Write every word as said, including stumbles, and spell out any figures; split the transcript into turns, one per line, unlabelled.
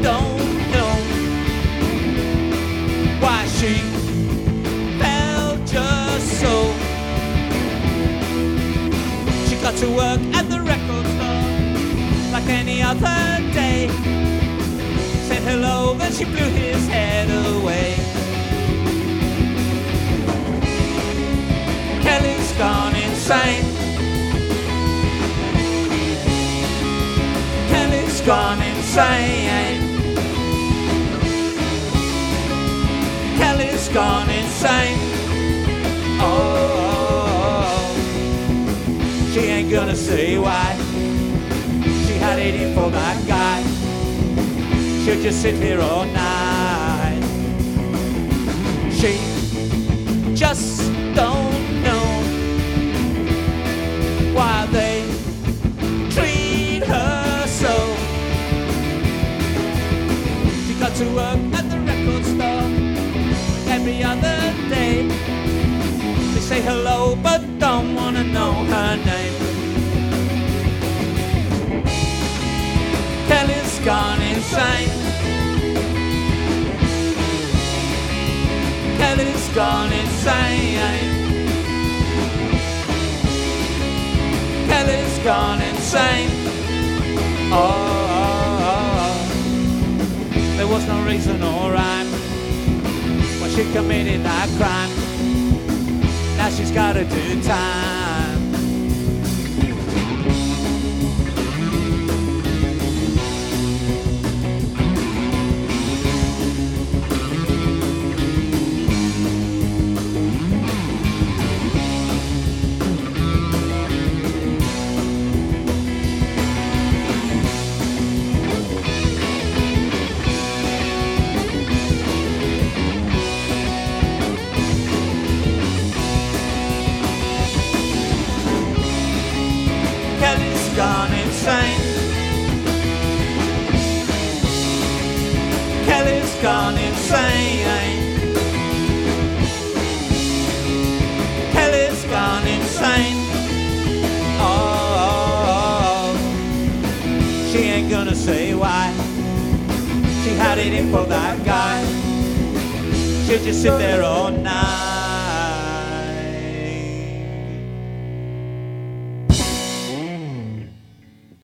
don't know why she felt just so. She got to work at the record store like any other day. Said hello, then she blew his head away. Kelly's gone insane. Kelly's gone insane. Kelly's gone insane. Oh, she ain't gonna say why. She had it in for that guy. She'll just sit here all night. She just don't know why they treat her so. She got to work at the record store every other day. They say hello but don't wanna know her name. Kelly's gone insane. Kelly's gone insane. Kelly's gone insane. Oh, oh, oh. There was no reason or rhyme when she committed that crime. Now she's gotta do time. Kelly's gone insane. Kelly's gone insane. Kelly's gone insane. Oh, she ain't gonna say why. She had it in for that guy. She'll just sit there all night.